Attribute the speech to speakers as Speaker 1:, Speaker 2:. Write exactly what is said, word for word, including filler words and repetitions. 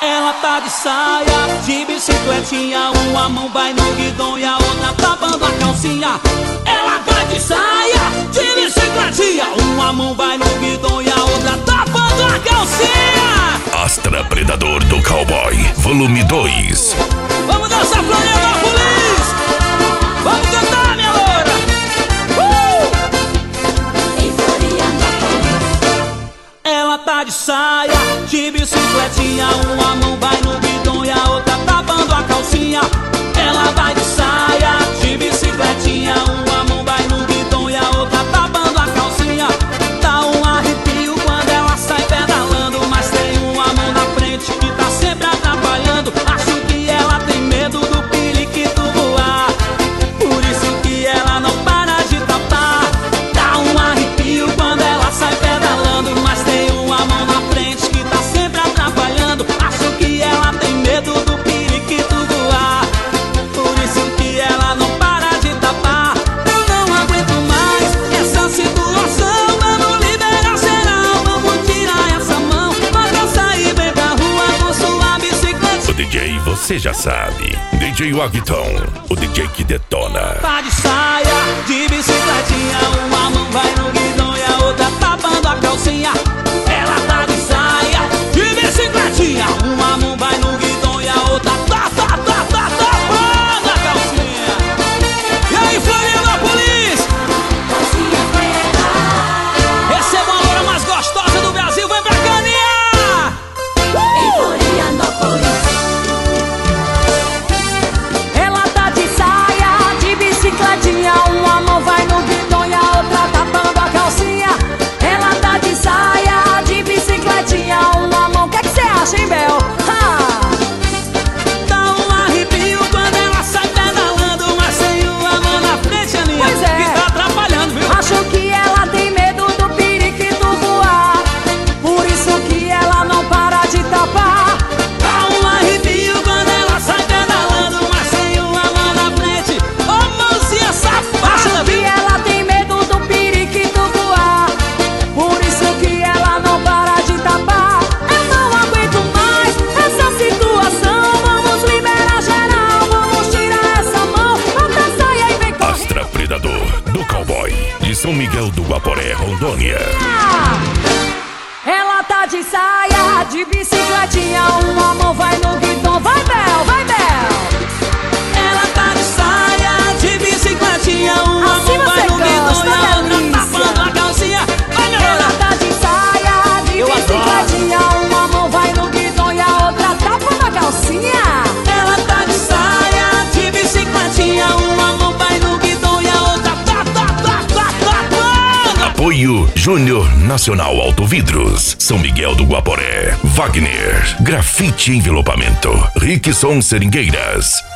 Speaker 1: Ela tá de saia, de bicicletinha, uma mão vai no guidão e a outra tapando a calcinha. Ela tá de saia, de bicicletinha, uma mão vai no guidão e a outra tapando a calcinha.
Speaker 2: Astra Predador do Cowboy, volume dois.
Speaker 1: Vamos dançar Florianópolis! Vamos cantar, minha loura! Ela tá de saia, de bicicletinha, uma mão vai no guidão e a outra tapando a calcinha. Ela vai de saia, de bicicletinha, uma mão vai no guidão e a outra tapando a calcinha. Dá um arrepio quando ela sai pedalando, mas tem uma mão na frente que tá sempre atrapalhando. Acho que ela tem medo do periquito voar, por isso que ela não para de tapar. Dá um arrepio quando ela sai pedalando, mas tem uma mão na frente que tá sempre atrapalhando. Acho que ela tem medo do periquito voar, por isso que ela não para de tapar. Eu não aguento mais essa situação, vamos liberar geral, vamos tirar essa mão. Bota sair bem pra rua com sua bicicleta.
Speaker 2: O D J você já sabe, D J Wagton, o D J que detona.
Speaker 1: Tá de saia, de bicicletinha, uma mão vai no guidão e a outra tapando a calcinha. Ela tá de saia, de bicicletinha, uma mão vai no guidão e a outra tá, tá, tá, tá, tapando a calcinha. E aí, Florianópolis? Receba a loura mais gostosa do Brasil, vem pra caninha!
Speaker 3: Em Florianópolis. Ela tá de saia, de bicicletinha, uma mão vai no guidão e a outra tapando a calcinha. Ela tá de saia, de bicicletinha, uma mão. O que é que você acha, hein, Bel? Ha!
Speaker 1: Dá um arrepio quando ela sai pedalando, mas tem uma mão na frente, Aninha,
Speaker 3: Pois é.
Speaker 1: que tá atrapalhando, viu?
Speaker 3: Acho que ela tem medo do periquito voar, por isso que ela não para de tapar.
Speaker 1: Dá um arrepio quando ela sai pedalando, mas tem uma mão na frente. Ô, mãozinha safada,
Speaker 3: Acho que
Speaker 1: viu?
Speaker 3: ela tem medo do periquito voar, por isso que ela não para de tapar. Eu não aguento mais essa situação, vamos liberar geral, vamos tirar essa mão. Bota saia e vem correr.
Speaker 2: Astra Predador do Cowboy, de São Miguel do Guaporé, Rondônia.
Speaker 3: Ela tá de saia, de bicicletinha, uma mão vai no guidão. Vai, Bel, vai, Bel.
Speaker 1: Ela tá de saia, de bicicletinha, uma
Speaker 3: Assim
Speaker 1: mão vai
Speaker 3: você
Speaker 1: no guidão
Speaker 3: gosta,
Speaker 1: e a outra
Speaker 3: delícia.
Speaker 1: tapando a calcinha. Vai, minha
Speaker 3: Ela
Speaker 1: loura!
Speaker 3: tá de saia, de
Speaker 1: Eu
Speaker 3: bicicletinha, uma mão vai no guidão e a outra tapa na calcinha.
Speaker 1: Ela tá de saia, de bicicletinha, uma mão vai no guidão e a outra tá, tá, tá, tá, tapando.
Speaker 2: Apoio Júnior Nacional Autovidros, São Miguel do Guaporé, Wagner, Grafite Envelopamento, Rickson Seringueiras.